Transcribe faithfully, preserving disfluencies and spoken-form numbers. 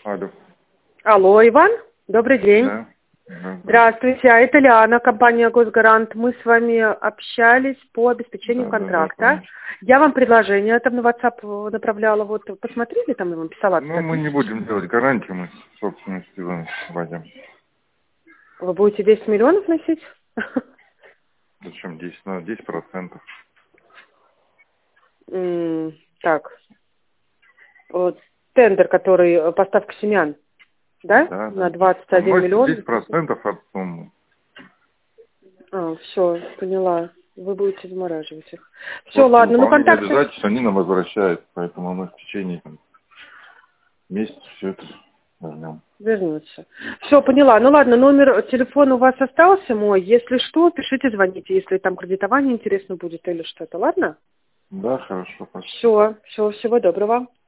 Алло. Алло, Иван, добрый день. Да. Да. Здравствуйте, а это Лиана, компания «Госгарант». Мы с вами общались по обеспечению Да, контракта. да, да, Я вам предложение там на WhatsApp направляла. Вот посмотрели, там я вам писала. ну, мы не будем делать гарантию, мы собственностью вводим. Вы будете десять миллионов носить? Зачем десять? Ну, десять процентов. М, Так, вот тендер, который поставка семян, да? Да, На да. двадцать Он один носит миллион. десять процентов от суммы. А, все, поняла. Вы будете замораживать их. Все, После ладно, ну выполнения контакты. обязательств они нам возвращают, поэтому мы в течение там, месяца все это вернем. Вернется. Все, поняла. Ну ладно, номер телефона у вас остался мой. Если что, пишите, звоните, если там кредитование интересно будет или что-то. Ладно? Да, хорошо, спасибо. Все, все, всего доброго.